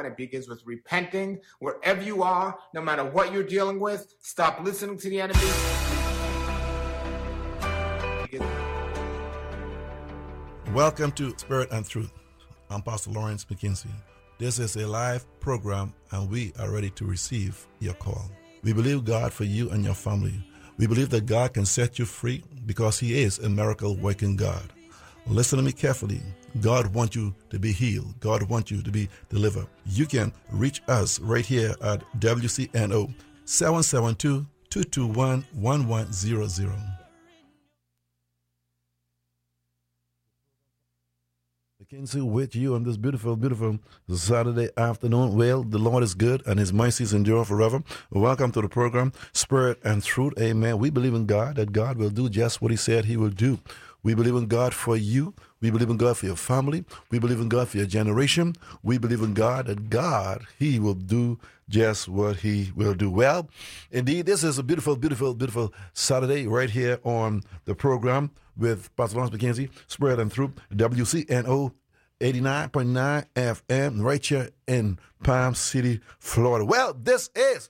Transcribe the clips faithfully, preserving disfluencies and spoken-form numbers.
and it begins with repenting. Wherever you are, no matter what you're dealing with, stop listening to the enemy. Welcome to Spirit and Truth. I'm Pastor Lawrence McKenzie. This is a live program, and we are ready to receive your call. We believe God for you and your family. We believe that God can set you free because He is a miracle-working God. Listen to me carefully. God wants you to be healed. God wants you to be delivered. You can reach us right here at W C N O seven seven two, two two one, one one zero zero. McKenzie with you on this beautiful, beautiful Saturday afternoon. Well, the Lord is good and His mercies endure forever. Welcome to the program, Spirit and Truth. Amen. We believe in God, that God will do just what He said He will do. We believe in God for you. We believe in God for your family. We believe in God for your generation. We believe in God that God, He will do just what He will do. Well, indeed, this is a beautiful, beautiful, beautiful Saturday right here on the program with Pastor Lawrence McKenzie, Spirit and Truth, W C N O eighty-nine point nine F M, right here in Palm City, Florida. Well, this is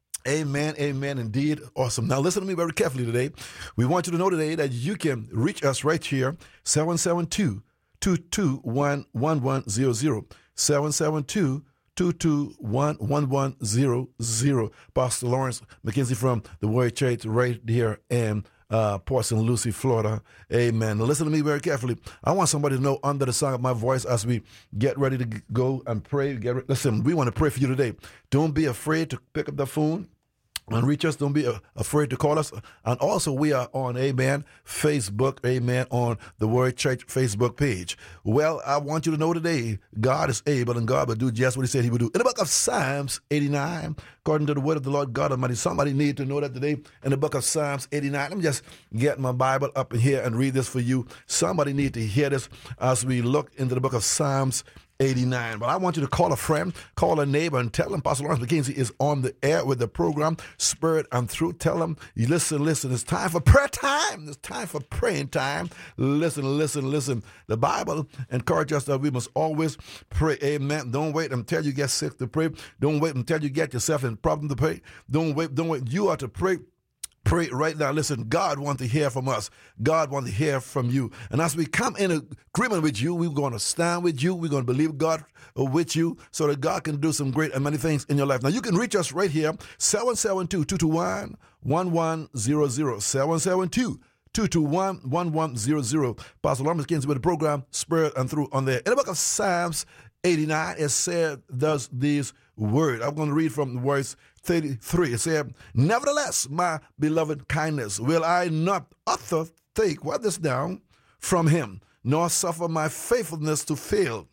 Amen, amen, indeed. Awesome. Now, listen to me very carefully today. We want you to know today that you can reach us right here, seven seven two, two two one, one one zero zero, seven seven two, two two one, one one zero zero. Pastor Lawrence McKenzie from the Word Church right here in uh, Port Saint Lucie, Florida. Amen. Now, listen to me very carefully. I want somebody to know under the sound of my voice as we get ready to go and pray. Get re- listen, we want to pray for you today. Don't be afraid to pick up the phone and reach us. Don't be uh, afraid to call us. And also, we are on, amen, Facebook, amen, on the Word Church Facebook page. Well, I want you to know today, God is able and God will do just what He said He would do. In the book of Psalms eighty-nine, according to the word of the Lord God Almighty, somebody need to know that today in the book of Psalms eighty-nine. Let me just get my Bible up in here and read this for you. Somebody need to hear this as we look into the book of Psalms eighty-nine. But I want you to call a friend, call a neighbor, and tell them Pastor Lawrence McKenzie is on the air with the program, Spirit and Truth. Tell them, you listen, listen, it's time for prayer time. It's time for praying time. Listen, listen, listen. The Bible encourages us that we must always pray. Amen. Don't wait until you get sick to pray. Don't wait until you get yourself in problem to pray. Don't wait, don't wait. You are to pray. Pray right now. Listen, God wants to hear from us. God wants to hear from you. And as we come in agreement with you, we're going to stand with you. We're going to believe God with you so that God can do some great and many things in your life. Now, you can reach us right here, seven seven two, two two one, one one zero zero, seven seven two, two two one, one one zero zero. Pastor Lawrence McKenzie with the program, Spirit and Truth on there. In the book of Psalms eighty-nine, it said, thus these words. I'm going to read from verse thirty-three. It said, nevertheless, my beloved kindness, will I not utter take, what this down, from him, nor suffer my faithfulness to fail.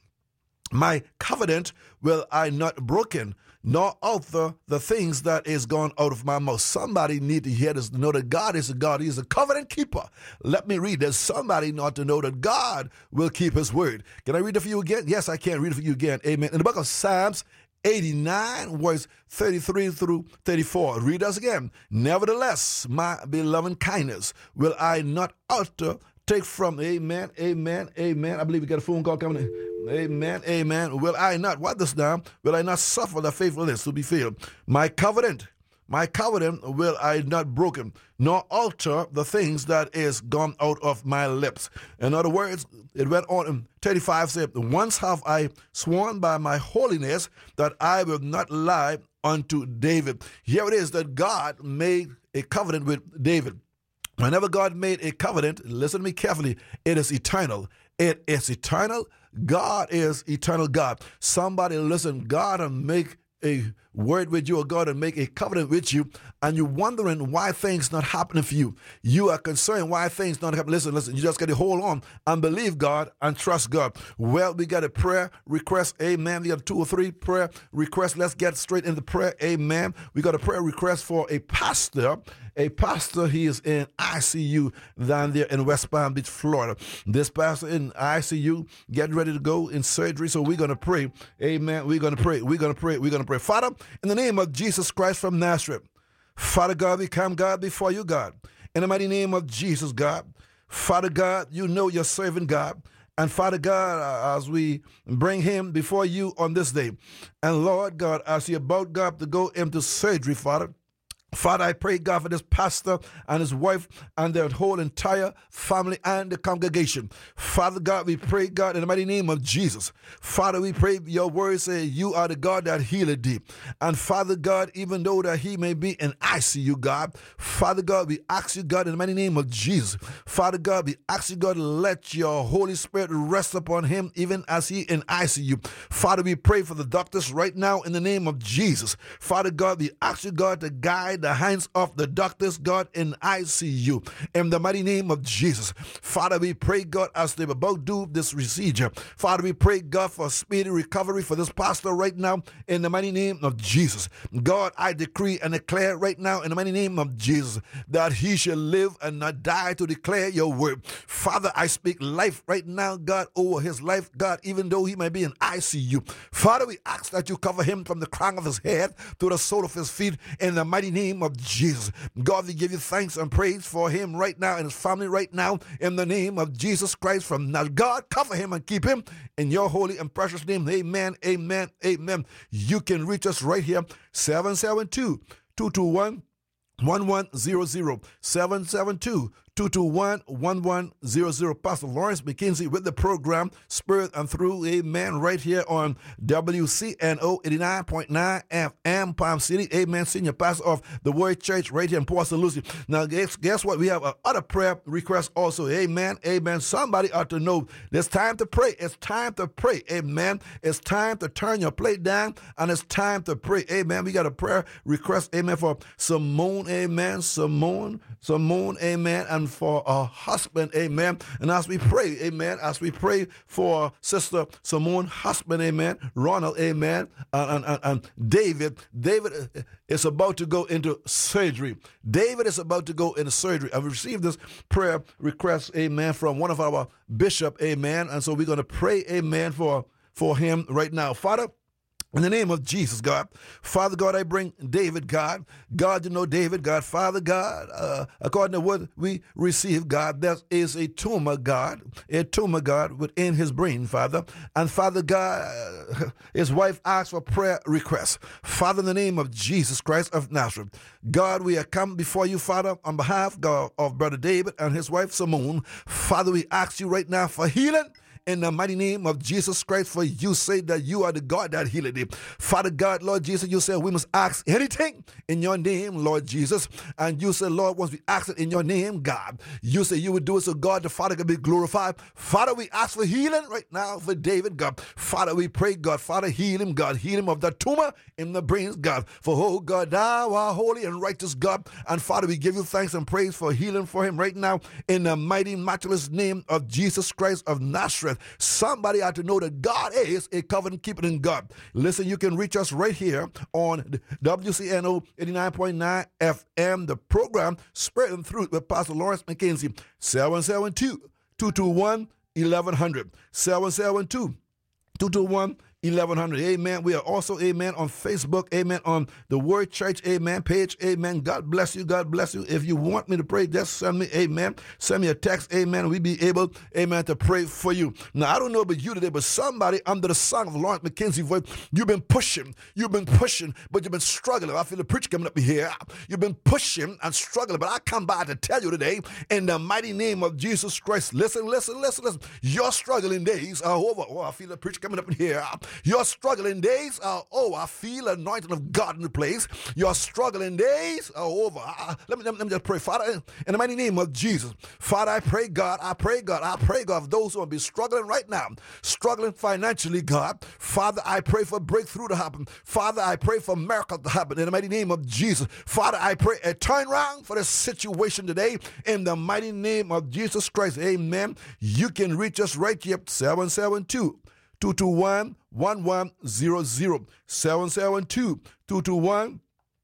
My covenant will I not broken, nor alter the things that is gone out of my mouth. Somebody need to hear this, to know that God is a God. He is a covenant keeper. Let me read this. Somebody not to know that God will keep His word. Can I read it for you again? Yes, I can read it for you again. Amen. In the book of Psalms eighty-nine, verse thirty-three through thirty-four. Read us again. Nevertheless, my beloved kindness will I not alter, take from. Amen, amen, amen. I believe we got a phone call coming in. Amen, amen. Will I not, what this now? Will I not suffer the faithfulness to be failed? My covenant, my covenant will I not broken, nor alter the things that is gone out of my lips. In other words, it went on in thirty-five, said, once have I sworn by my holiness that I will not lie unto David. Here it is that God made a covenant with David. Whenever God made a covenant, listen to me carefully, it is eternal. It is eternal. God is eternal God. Somebody listen, God will make a word with you, or God will make a covenant with you, and you're wondering why things not happening for you. You are concerned why things not happening. Listen, listen, you just got to hold on and believe God and trust God. Well, we got a prayer request. Amen. We got two or three prayer requests. Let's get straight into prayer. Amen. We got a prayer request for a pastor. A pastor, he is in I C U down there in West Palm Beach, Florida. This pastor in I C U getting ready to go in surgery, so we're going to pray. Amen. We're going to pray. We're going to pray. We're going to pray. Father, in the name of Jesus Christ from Nazareth, Father God, we come, God, before you, God. In the mighty name of Jesus, God. Father God, you know your servant, God. And Father God, uh, as we bring him before you on this day, and Lord God, as he about, God, to go into surgery, Father, Father, I pray, God, for this pastor and his wife and their whole entire family and the congregation. Father God, we pray, God, in the mighty name of Jesus. Father, we pray your word say you are the God that healeth thee. And Father God, even though that he may be in I C U, God, Father God, we ask you, God, in the mighty name of Jesus. Father God, we ask you, God, to let your Holy Spirit rest upon him even as he in I C U. Father, we pray for the doctors right now in the name of Jesus. Father God, we ask you, God, to guide the hands of the doctors, God, in I C U. In the mighty name of Jesus. Father, we pray, God, as they about do this procedure. Father, we pray, God, for speedy recovery for this pastor right now in the mighty name of Jesus. God, I decree and declare right now in the mighty name of Jesus that he shall live and not die to declare your word. Father, I speak life right now, God, over his life, God, even though he may be in I C U. Father, we ask that you cover him from the crown of his head to the sole of his feet in the mighty name of Jesus. God, we give you thanks and praise for him right now and his family right now in the name of Jesus Christ from now. God, cover him and keep him in your holy and precious name. Amen, amen, amen. You can reach us right here, seven seven two, two two one, one one zero zero, seven seven two, two two one, one one zero zero. Pastor Lawrence McKenzie with the program Spirit and Through, amen, right here on W C N O eighty-nine point nine F M, Palm City, amen, senior pastor of the Word Church right here in Port Saint Lucie. Now, guess, guess what? We have uh, other prayer requests also, amen, amen. Somebody ought to know it's time to pray. It's time to pray, amen. It's time to turn your plate down, and it's time to pray, amen. We got a prayer request, amen, for Simone, amen, Simone, Simone, amen, and for our husband, amen. And as we pray, amen, as we pray for Sister Simone's husband, amen, Ronald, amen, and, and, and David, David is about to go into surgery. David is about to go into surgery. I've received this prayer request, amen, from one of our bishop, amen, and so we're going to pray, amen, for, for him right now. Father, in the name of Jesus, God, Father God, I bring David, God, God, you know David, God, Father God, uh, according to what we receive, God, there is a tumor, God, a tumor, God, within his brain, Father, and Father God, uh, his wife asked for prayer requests. Father, in the name of Jesus Christ of Nazareth, God, we have come before you, Father, on behalf, God, of Brother David and his wife Simone. Father, we ask you right now for healing. In the mighty name of Jesus Christ, for you say that you are the God that healeth thee. Father God, Lord Jesus, you said we must ask anything in your name, Lord Jesus. And you said, Lord, once we ask it in your name, God, you said you would do it so God the Father can be glorified. Father, we ask for healing right now for David, God. Father, we pray, God, Father, heal him, God. Heal him of the tumor in the brains, God. For, oh, God, thou art holy and righteous, God. And Father, we give you thanks and praise for healing for him right now in the mighty, matchless name of Jesus Christ of Nazareth. Somebody ought to know that God is a covenant-keeping God. Listen, you can reach us right here on W C N O eighty-nine point nine F M, the program Spirit and Truth with Pastor Lawrence McKenzie, seven seven two, two two one, eleven hundred, seven seven two, two two one, eleven hundred. Amen. We are also, amen, on Facebook, amen, on the Word Church, amen, page, amen. God bless you. God bless you. If you want me to pray, just send me, amen. Send me a text, amen. We'll be able, amen, to pray for you. Now, I don't know about you today, but somebody under the sound of Lawrence McKenzie voice, you've been pushing, you've been pushing, but you've been struggling. I feel the preacher coming up here. You've been pushing and struggling, but I come by to tell you today, in the mighty name of Jesus Christ, listen, listen, listen, listen. Your struggling days are over. Oh, I feel the preacher coming up in here. Your struggling days are oh, I feel anointing of God in the place. Your struggling days are over. Uh, let, me, let, me, let me just pray. Father, in the mighty name of Jesus, Father, I pray, God, I pray, God, I pray, God, for those who will be struggling right now, struggling financially, God. Father, I pray for breakthrough to happen. Father, I pray for miracle to happen in the mighty name of Jesus. Father, I pray a turnaround for this situation today in the mighty name of Jesus Christ. Amen. You can reach us right here, seven seven two, two two one, one one zero zero, seven seven two, two two one,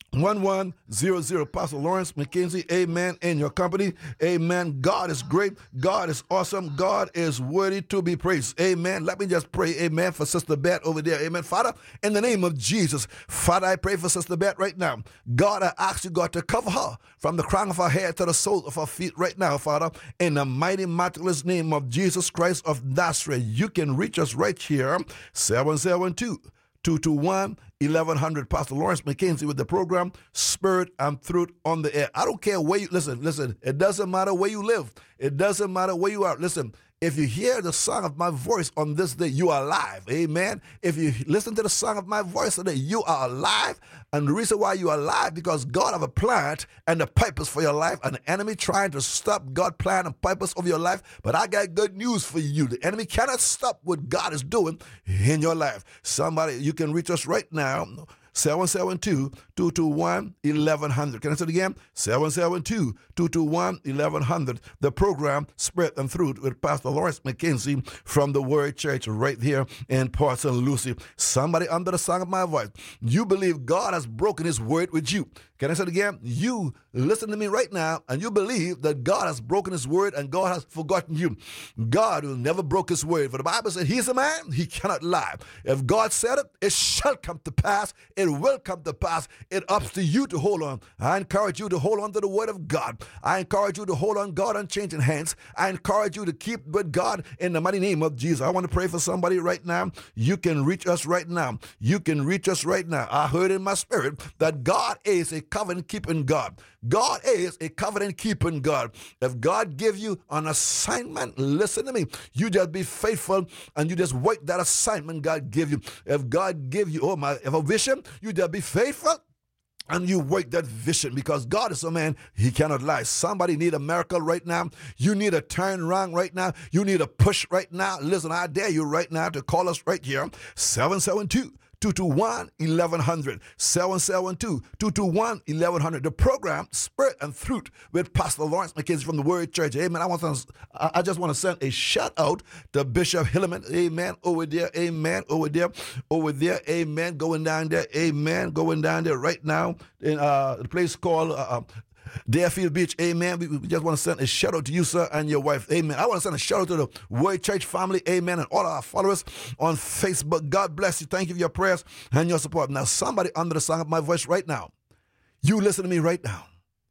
one one zero zero. Pastor Lawrence McKenzie, amen, in your company. Amen. God is great. God is awesome. God is worthy to be praised. Amen. Let me just pray, amen, for Sister Beth over there. Amen. Father, in the name of Jesus, Father, I pray for Sister Beth right now. God, I ask you, God, to cover her from the crown of her head to the sole of her feet right now, Father, in the mighty, matchless name of Jesus Christ of Nazareth. You can reach us right here, seven seven two, two two one, eleven hundred. Pastor Lawrence McKenzie with the program Spirit and Truth on the Air. I don't care where you, listen, listen, it doesn't matter where you live. It doesn't matter where you are. Listen, if you hear the sound of my voice on this day, you are alive. Amen. If you listen to the sound of my voice today, you are alive. And the reason why you are alive, because God have a plan and a purpose for your life. And the enemy trying to stop God's plan and purpose of your life. But I got good news for you. The enemy cannot stop what God is doing in your life. Somebody, you can reach us right now. seven seven two, two two one, eleven hundred. Can I say it again? seven seven two, two two one, eleven hundred. The program Spirit and Truth with Pastor Lawrence McKenzie from the Word Church right here in Port Saint Lucie. Somebody under the sound of my voice, you believe God has broken his word with you. Can I say it again? You listen to me right now, and you believe that God has broken his word and God has forgotten you. God will never break his word. For the Bible said he's a man, he cannot lie. If God said it, it shall come to pass. It will come to pass. It ups to you to hold on. I encourage you to hold on to the word of God. I encourage you to hold on God unchanging hands. I encourage you to keep with God in the mighty name of Jesus. I want to pray for somebody right now. You can reach us right now. You can reach us right now. I heard in my spirit that God is a covenant-keeping God. God is a covenant-keeping God. If God give you an assignment, listen to me, you just be faithful and you just work that assignment God give you. If God give you, oh my, if a vision, you just be faithful and you work that vision, because God is a man, he cannot lie. Somebody need a miracle right now. You need a turn around right now. You need a push right now. Listen, I dare you right now to call us right here, seven seven two, two two one, eleven hundred. seven seven two, two two one, eleven hundred. The program Spirit and Truth with Pastor Lawrence McKenzie from the Word Church. Amen. I want to, I just want to send a shout out to Bishop Hilleman. Amen. Over there. Amen. Over there. Over there. Amen. Going down there. Amen. Going down there right now in uh, the place called uh, Deerfield Beach. Amen. We, we just want to send a shout out to you, sir, and your wife. Amen. I want to send a shout out to the Word Church family. Amen. And all our followers on Facebook. God bless you. Thank you for your prayers and your support. Now, somebody under the sound of my voice right now, you listen to me right now.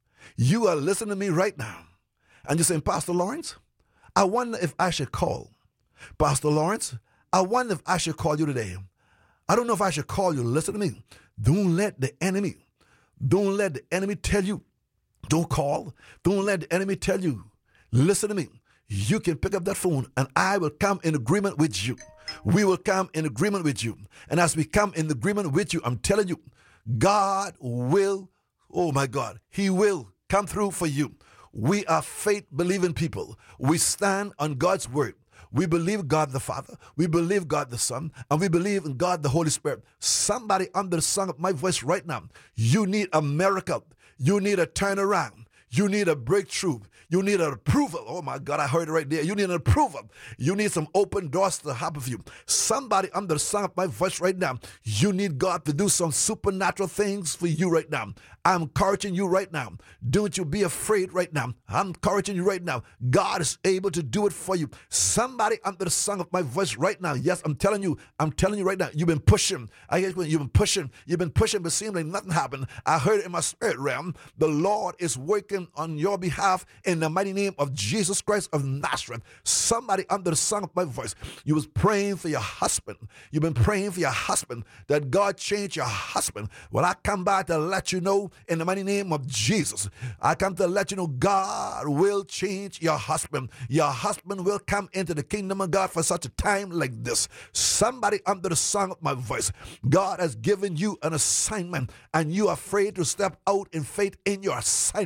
You are listening to me right now. And you're saying, Pastor Lawrence, I wonder if I should call. Pastor Lawrence, I wonder if I should call you today. I don't know if I should call you. Listen to me. Don't let the enemy, don't let the enemy tell you, don't call. Don't let the enemy tell you. Listen to me. You can pick up that phone and I will come in agreement with you. We will come in agreement with you. And as we come in agreement with you, I'm telling you, God will, oh my God, he will come through for you. We are faith-believing people. We stand on God's word. We believe God the Father, we believe God the Son, and we believe in God the Holy Spirit. Somebody under the sound of my voice right now, you need a miracle. You need a turnaround. You need a breakthrough. You need an approval. Oh my God, I heard it right there. You need an approval. You need some open doors to happen for you. Somebody under the sound of my voice right now, you need God to do some supernatural things for you right now. I'm encouraging you right now. Don't you be afraid right now. I'm encouraging you right now. God is able to do it for you. Somebody under the sound of my voice right now. Yes, I'm telling you. I'm telling you right now. You've been pushing. I guess you've been pushing. You've been pushing, but it seems like nothing happened. I heard it in my spirit realm. The Lord is working on your behalf in the mighty name of Jesus Christ of Nazareth. Somebody under the sound of my voice, you was praying for your husband. You've been praying for your husband, that God change your husband. Well, I come by to let you know in the mighty name of Jesus. I come to let you know God will change your husband. Your husband will come into the kingdom of God for such a time like this. Somebody under the sound of my voice, God has given you an assignment and you are afraid to step out in faith in your assignment.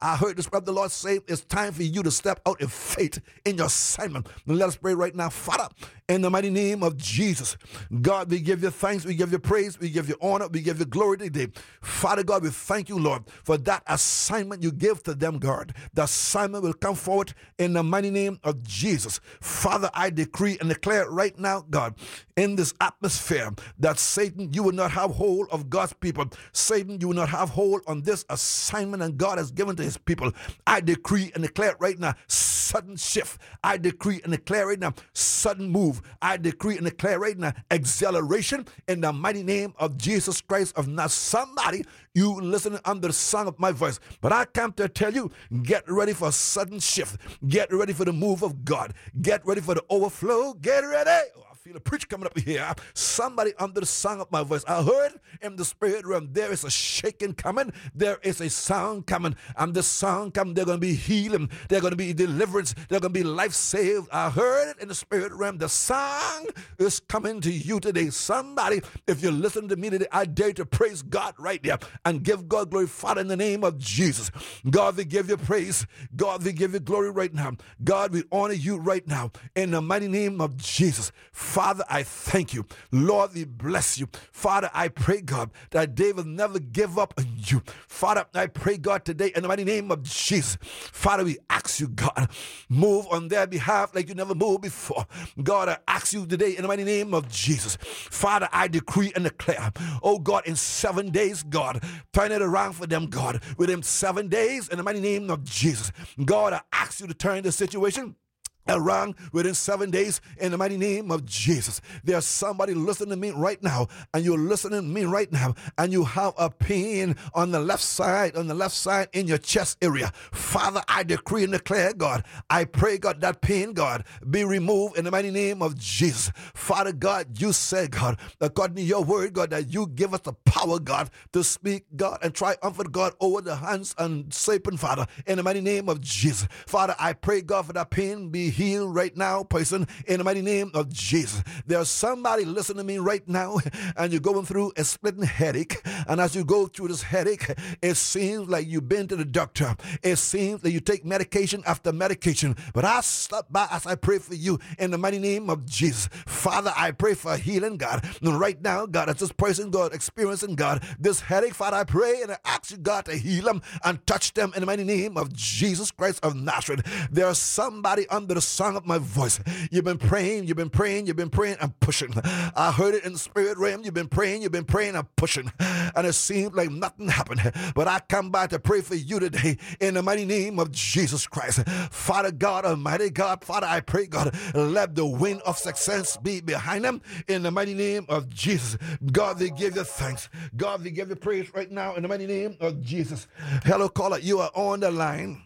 I heard the Spirit of the Lord say it's time for you to step out in faith in your assignment. Now let us pray right now. Father, in the mighty name of Jesus, God, we give you thanks, we give you praise, we give you honor, we give you glory today. Father God, we thank you, Lord, for that assignment you give to them, God. The assignment will come forward in the mighty name of Jesus. Father, I decree and declare right now, God, in this atmosphere, that Satan, you will not have hold of God's people. Satan, you will not have hold on this assignment that God has given to his people. I decree and declare right now, sudden shift. I decree and declare right now, sudden move. I decree and declare right now, acceleration in the mighty name of Jesus Christ of Nazareth. Somebody, you listening under the sound of my voice, but I come to tell you, get ready for a sudden shift. Get ready for the move of God. Get ready for the overflow. Get ready. Oh, I feel a preach coming up here. Somebody under the sound of my voice. I heard in the spirit realm, there is a shaking coming. There is a sound coming. And the sound coming, they're going to be healing. They're going to be deliverance. They're going to be life saved. I heard it in the spirit realm. The song is coming to you today. Somebody, if you listen to me today, I dare to praise God right there and give God glory. Father, in the name of Jesus, God, we give you praise. God, we give you glory right now. God, we honor you right now in the mighty name of Jesus. Father, I thank you. Lord, we bless you. Father, I pray, God, that they will never give up on you. Father, I pray, God, today in the mighty name of Jesus. Father, we ask you, God, move on their behalf like you never moved before. God, I ask you today in the mighty name of Jesus. Father, I decree and declare, oh God, in seven days, God, turn it around for them, God. Within seven days, in the mighty name of Jesus. God, I ask you to turn the situation around within seven days in the mighty name of Jesus. There's somebody listening to me right now, and you're listening to me right now, and you have a pain on the left side, on the left side in your chest area. Father, I decree and declare, God, I pray, God, that pain, God, be removed in the mighty name of Jesus. Father God, you said, God, according to your word, God, that you give us the power, God, to speak, God, and triumphant, God, over the hands and serpent, Father, in the mighty name of Jesus. Father, I pray, God, for that pain be healed right now, person, in the mighty name of Jesus. There's somebody listening to me right now, and you're going through a splitting headache, and as you go through this headache, it seems like you've been to the doctor. It seems that you take medication after medication, but I stop by as I pray for you in the mighty name of Jesus. Father, I pray for healing, God. And right now, God, as this person, God, experiencing, God, this headache, Father, I pray and I ask you, God, to heal them and touch them in the mighty name of Jesus Christ of Nazareth. There's somebody under the sound of my voice. You've been praying, you've been praying, you've been praying and pushing. I heard it in the spirit realm. You've been praying, you've been praying and pushing. And it seems like nothing happened. But I come by to pray for you today in the mighty name of Jesus Christ. Father God, Almighty God, Father, I pray, God, let the wind of success be behind them in the mighty name of Jesus. God, we give you thanks. God, we give you praise right now in the mighty name of Jesus. Hello, caller, you are on the line.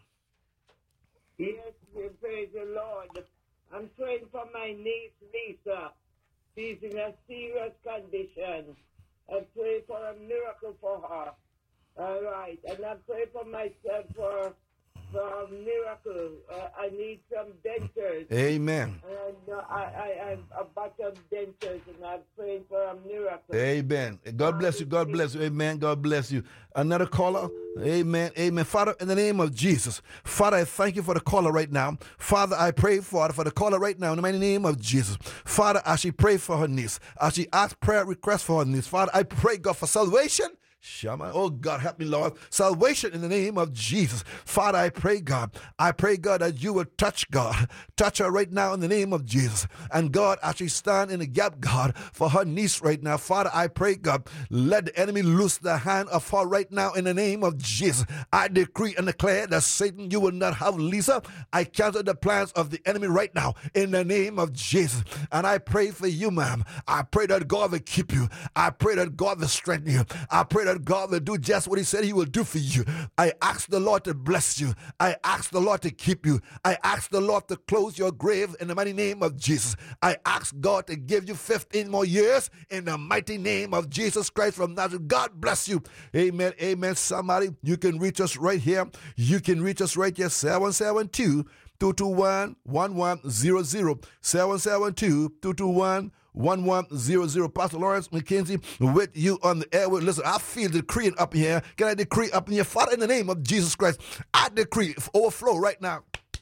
Yes, praise the Lord. I'm praying for my niece, Lisa. She's in a serious condition. I pray for a miracle for her. All right. And I pray for myself for, for a miracle. Uh, I need some dentures. Amen. And uh, I, I have a bunch of dentures, and I'm praying for a miracle. Amen. God bless you. God bless you. Amen. God bless you. Another caller. Amen. Amen. Father, in the name of Jesus, Father, I thank you for the caller right now. Father, I pray for, for the caller right now in the mighty name of Jesus. Father, as she pray for her niece, as she asks prayer requests for her niece, Father, I pray, God, for salvation. Shama. Oh, God, help me, Lord. Salvation in the name of Jesus. Father, I pray, God. I pray, God, that you will touch, God. Touch her right now in the name of Jesus. And, God, as she stand in the gap, God, for her niece right now, Father, I pray, God, let the enemy loose the hand of her right now in the name of Jesus. I decree and declare that Satan, you will not have Lisa. I cancel the plans of the enemy right now in the name of Jesus. And I pray for you, ma'am. I pray that God will keep you. I pray that God will strengthen you. I pray that God will do just what he said he will do for you. I ask the Lord to bless you. I ask the Lord to keep you. I ask the Lord to close your grave in the mighty name of Jesus. I ask God to give you fifteen more years in the mighty name of Jesus Christ from Nazareth. God bless you. Amen. Amen. Somebody, you can reach us right here. You can reach us right here. seven seven two, two two one, one one zero zero. seven seven two, two two one, one one zero zero. Pastor Lawrence McKenzie with you on the air. Listen, I feel the decreeing up in here. Can I decree up in here? Father, in the name of Jesus Christ, I decree overflow right now.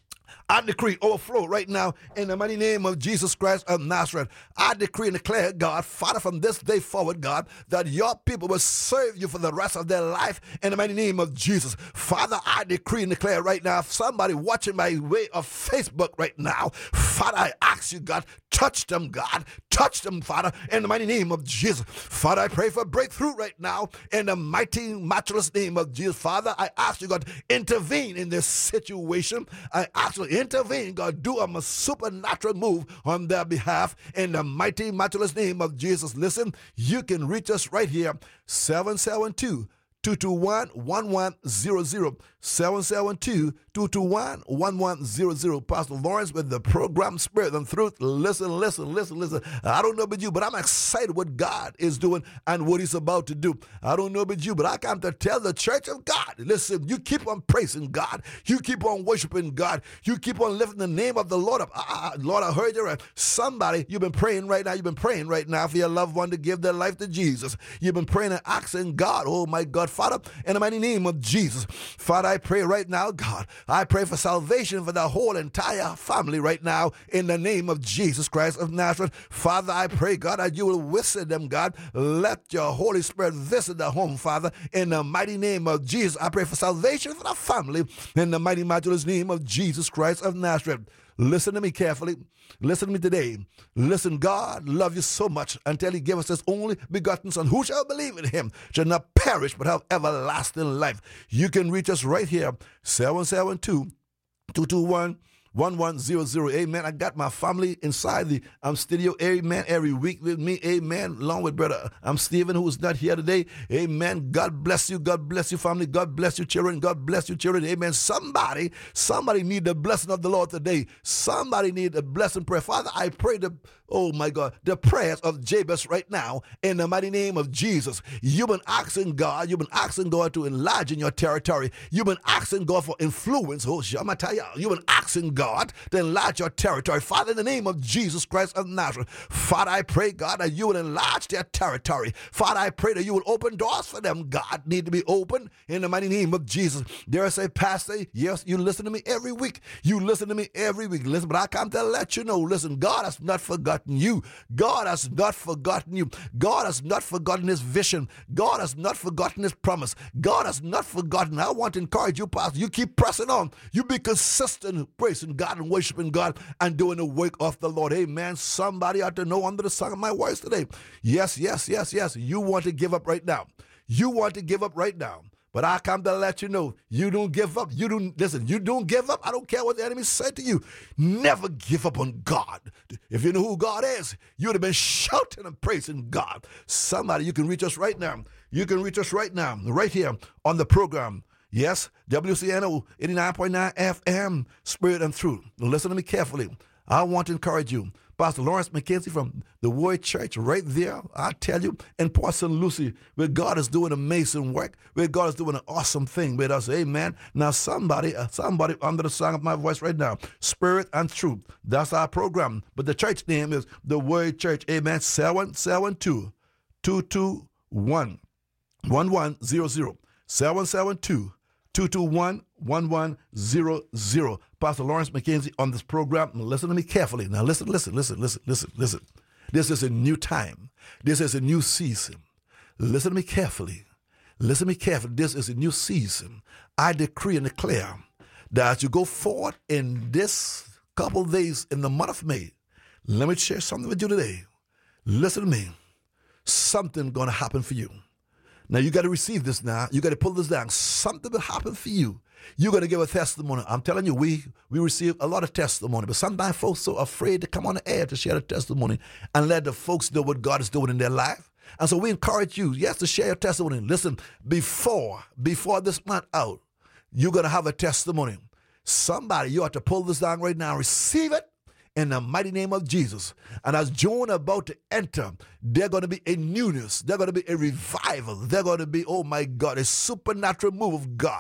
I decree overflow right now in the mighty name of Jesus Christ of Nazareth. I decree and declare, God, Father, from this day forward, God, that your people will serve you for the rest of their life in the mighty name of Jesus. Father, I decree and declare right now, somebody watching by way of Facebook right now, Father, I ask you, God, touch them, God. Touch them, Father, in the mighty name of Jesus. Father, I pray for breakthrough right now in the mighty, matchless name of Jesus. Father, I ask you, God, intervene in this situation. I ask you, intervene, God, do a supernatural move on their behalf in the mighty, matchless name of Jesus. Listen, you can reach us right here, seven seven two, two two one, one one zero zero. seven seven two, two two one, one one zero zero. Pastor Lawrence with the program Spirit and Truth. Listen, listen, listen, listen. I don't know about you, but I'm excited what God is doing and what he's about to do. I don't know about you, but I come to tell the church of God, listen, you keep on praising God. You keep on worshiping God. You keep on lifting the name of the Lord up. Ah, Lord, I heard you right. Somebody, you've been praying right now. You've been praying right now for your loved one to give their life to Jesus. You've been praying and asking God, oh my God, Father, in the mighty name of Jesus. Father, I pray right now, God, I pray for salvation for the whole entire family right now in the name of Jesus Christ of Nazareth. Father, I pray, God, that you will visit them, God. Let your Holy Spirit visit the home, Father, in the mighty name of Jesus. I pray for salvation for the family in the mighty, matchless name of Jesus Christ of Nazareth. Listen to me carefully. Listen to me today. Listen, God love you so much until he gave us his only begotten Son. Who shall believe in him shall not perish but have everlasting life. You can reach us right here, seven seven two, two two one, one one zero zero. Amen. I got my family inside the um, studio. Amen. Every week with me. Amen. Along with brother I'm Stephen, who is not here today. Amen. God bless you. God bless you, family. God bless you, children. God bless you, children. Amen. Somebody, somebody need the blessing of the Lord today. Somebody need a blessing prayer. Father, I pray the, oh my God, the prayers of Jabez right now in the mighty name of Jesus. You've been asking God, you've been asking God to enlarge in your territory. You've been asking God for influence. Oh, Shamataya. You've been asking God God, to enlarge your territory. Father, in the name of Jesus Christ of Nazareth, Father, I pray, God, that you will enlarge their territory. Father, I pray that you will open doors for them, God, need to be open in the mighty name of Jesus. Dare I say, Pastor, yes, you listen to me every week. You listen to me every week. Listen, but I come to let you know, listen, God has not forgotten you. God has not forgotten you. God has not forgotten his vision. God has not forgotten his promise. God has not forgotten. I want to encourage you, Pastor, you keep pressing on. You be consistent, praising God and worshiping God and doing the work of the Lord. Amen. Somebody ought to know under the sound of my voice today. Yes, yes, yes, yes. You want to give up right now. You want to give up right now. But I come to let you know, you don't give up. You don't, listen, you don't give up. I don't care what the enemy said to you. Never give up on God. If you know who God is, you would have been shouting and praising God. Somebody, you can reach us right now. You can reach us right now, right here on the program. Yes, W C N O eighty-nine point nine F M, Spirit and Truth. Listen to me carefully. I want to encourage you. Pastor Lawrence McKenzie from the Word Church right there, I tell you, in Port Saint Lucie, where God is doing amazing work, where God is doing an awesome thing with us. Amen. Now somebody, somebody under the sound of my voice right now, Spirit and Truth. That's our program. But the church name is the Word Church. Amen. seven seven two, two two one, one one zero zero. seven seven two, two two one, one one zero zero. Pastor Lawrence McKenzie on this program. Now listen to me carefully. Now listen, listen, listen, listen, listen, listen. This is a new time. This is a new season. Listen to me carefully. Listen to me carefully. This is a new season. I decree and declare that as you go forward in this couple of days in the month of May, let me share something with you today. Listen to me. Something's going to happen for you. Now, you got to receive this now. You got to pull this down. Something will happen for you. You're going to give a testimony. I'm telling you, we we receive a lot of testimony, but sometimes folks so afraid to come on the air to share the testimony and let the folks know what God is doing in their life. And so we encourage you, yes, to share your testimony. Listen, before, before this month out, you're going to have a testimony. Somebody, you ought to pull this down right now. Receive it in the mighty name of Jesus. And as June about to enter, there's going to be a newness. There's going to be a revival. There's going to be, oh my God, a supernatural move of God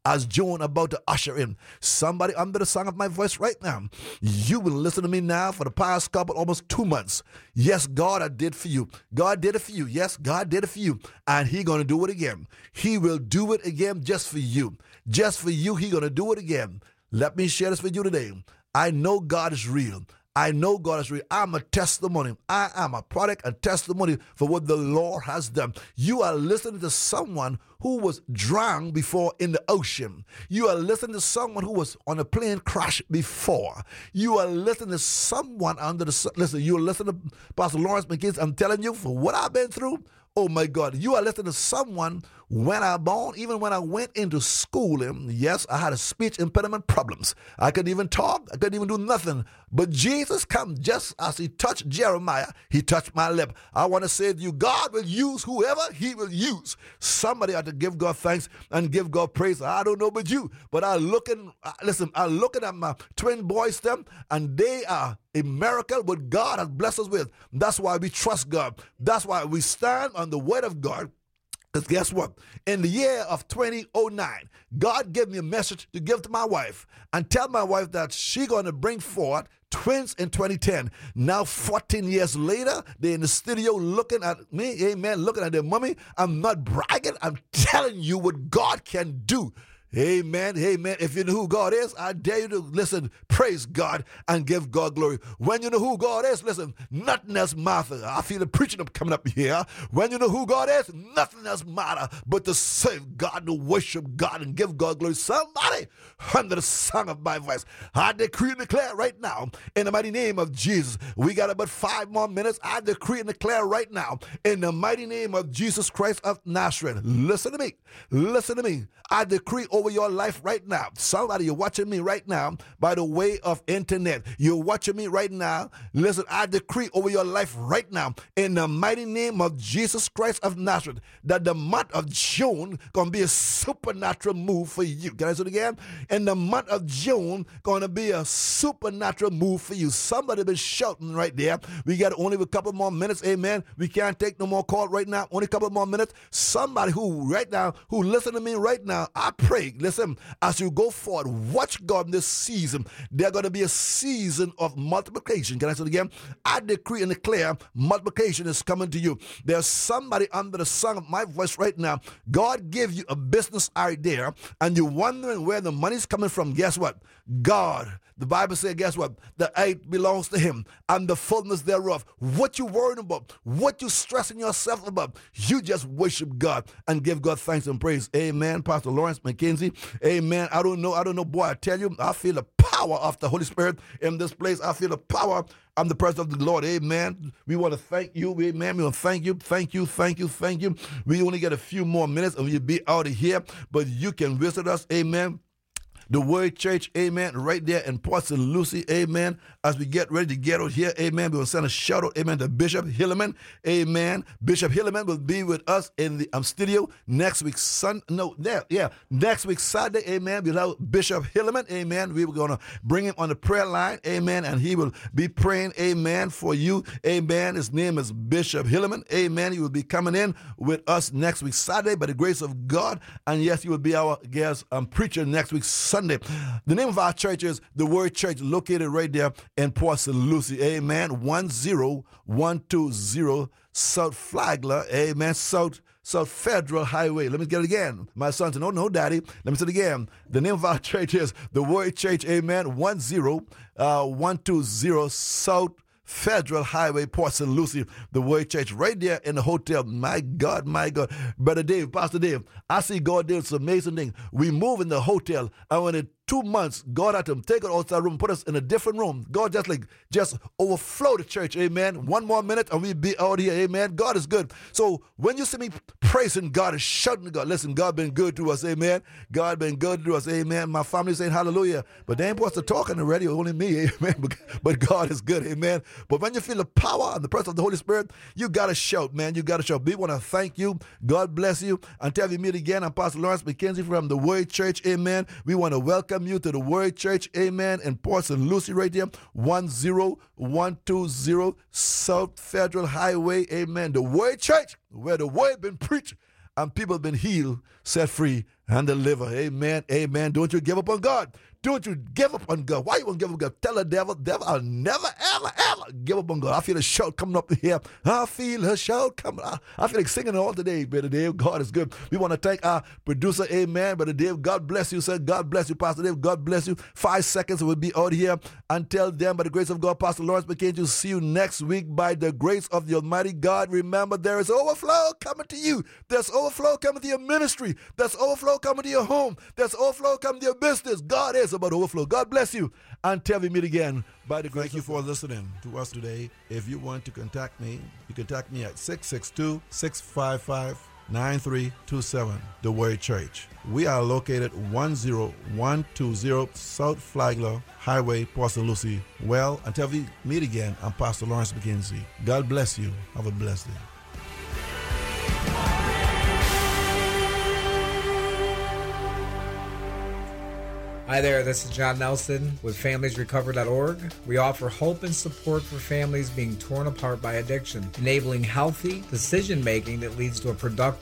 as June about to usher in. Somebody under the sound of my voice right now, you've been listening to me now for the past couple, almost two months. Yes, God, I did for you. God did it for you. Yes, God did it for you. And He going to do it again. He will do it again just for you. Just for you, He going to do it again. Let me share this with you today. I know God is real. I know God is real. I'm a testimony. I am a product and testimony for what the Lord has done. You are listening to someone who was drowned before in the ocean. You are listening to someone who was on a plane crash before. You are listening to someone under the sun. Listen, you are listening to Pastor Lawrence McKenzie. I'm telling you, for what I've been through, oh my God, you are listening to someone when I born, even when I went into schooling, yes, I had a speech impediment problems. I couldn't even talk. I couldn't even do nothing. But Jesus come just as He touched Jeremiah, He touched my lip. I want to say to you, God will use whoever He will use. Somebody ought to give God thanks and give God praise. I don't know about you, but I looking, listen, I'm looking at my twin boys, them, and they are a miracle what God has blessed us with. That's why we trust God. That's why we stand on the word of God. Because guess what? In the year of twenty oh nine, God gave me a message to give to my wife and tell my wife that she's going to bring forth twins in twenty ten. Now, fourteen years later, they're in the studio looking at me, amen, looking at their mommy. I'm not bragging. I'm telling you what God can do. Amen, amen. If you know who God is, I dare you to listen, praise God and give God glory. When you know who God is, listen, nothing else matters. I feel the preaching up coming up here. When you know who God is, nothing else matters but to serve God, to worship God and give God glory. Somebody under the sound of my voice, I decree and declare right now in the mighty name of Jesus. We got about five more minutes. I decree and declare right now in the mighty name of Jesus Christ of Nazareth. Listen to me. Listen to me. I decree over your life right now. Somebody, you're watching me right now by the way of internet. You're watching me right now. Listen, I decree over your life right now in the mighty name of Jesus Christ of Nazareth that the month of June gonna be a supernatural move for you. Can I say it again? In the month of June gonna be a supernatural move for you. Somebody been shouting right there. We got only a couple more minutes. Amen. We can't take no more call right now. Only a couple more minutes. Somebody who right now, who listen to me right now, I pray, listen, as you go forward, watch God in this season. There's going to be a season of multiplication. Can I say it again? I decree and declare multiplication is coming to you. There's somebody under the sound of my voice right now. God gave you a business idea and you're wondering where the money's coming from. Guess what? God. The Bible says, guess what? The earth belongs to Him and the fullness thereof. What you worrying about? What you stressing yourself about? You just worship God and give God thanks and praise. Amen. Pastor Lawrence McKenzie. Amen. I don't know. I don't know, boy. I tell you, I feel the power of the Holy Spirit in this place. I feel the power of the presence of the Lord. Amen. We want to thank you. Amen. We want to thank you. Thank you. Thank you. Thank you. We only get a few more minutes and we'll be out of here, but you can visit us. Amen. The Word Church, amen, right there in Port Saint Lucie, amen. As we get ready to get out here, amen, we will send a shout out, amen, to Bishop Hilleman, amen. Bishop Hilleman will be with us in the um, studio next week, Sun, no, there, yeah, next week, Saturday, amen. We'll have Bishop Hilleman, amen. We were going to bring him on the prayer line, amen, and he will be praying, amen, for you, amen. His name is Bishop Hilleman, amen. He will be coming in with us next week, Saturday, by the grace of God, and yes, he will be our guest um, preacher next week, Sunday. The name of our church is The Word Church, located right there in Port Saint Lucie. Amen. one zero one two zero South Flagler. Amen. South South Federal Highway. Let me get it again. My son said, no, no, Daddy. Let me say it again. The name of our church is The Word Church. Amen. one zero one two zero South Federal Highway, Port Saint Lucie, The Word Church, right there in the hotel. My God, my God. Brother Dave, Pastor Dave, I see God did some amazing thing. We move in the hotel, and when it two months, God had to take us outside room, put us in a different room. God just like, just overflow the church, amen. One more minute and we'll be out here, amen. God is good. So when you see me praising God and shouting to God, listen, God been good to us, amen. God been good to us, amen. My family saying hallelujah. But they ain't supposed to talk on the radio, only me, amen. But, but God is good, amen. But when you feel the power and the presence of the Holy Spirit, you got to shout, man. You got to shout. We want to thank you. God bless you. Until we meet again, I'm Pastor Lawrence McKenzie from The Word Church, amen. We want to welcome you to The Word Church, amen, in Port Saint Lucie right there, one zero one two zero South Federal Highway, amen. The Word Church, where the word been preached and people been healed, set free, and deliver. Amen. Amen. Don't you give up on God. Don't you give up on God. Why you want to give up on God? Tell the devil, devil, I'll never, ever, ever give up on God. I feel a shout coming up here. I feel a shout coming up. I feel like singing all today, Brother Dave. God is good. We want to thank our producer, amen, Brother Dave. God bless you, sir. God bless you, Pastor Dave. God bless you. Five seconds we'll be out here. Until then, by the grace of God, Pastor Lawrence McKenzie, see you next week by the grace of the Almighty God. Remember, there is overflow coming to you. There's overflow coming to your ministry. There's overflow coming to your home. There's overflow coming to your business. God is about overflow. God bless you. Until we meet again, by the grace Thank you for listening to us today. If you want to contact me, you can contact me at six six two, six five five, nine three two seven, The Word Church. We are located one zero one two zero South Flagler Highway, Port Saint Lucie. Well, until we meet again, I'm Pastor Lawrence McKenzie. God bless you. Have a blessed day. Hi there, this is John Nelson with families recover dot org. We offer hope and support for families being torn apart by addiction, enabling healthy decision-making that leads to a productive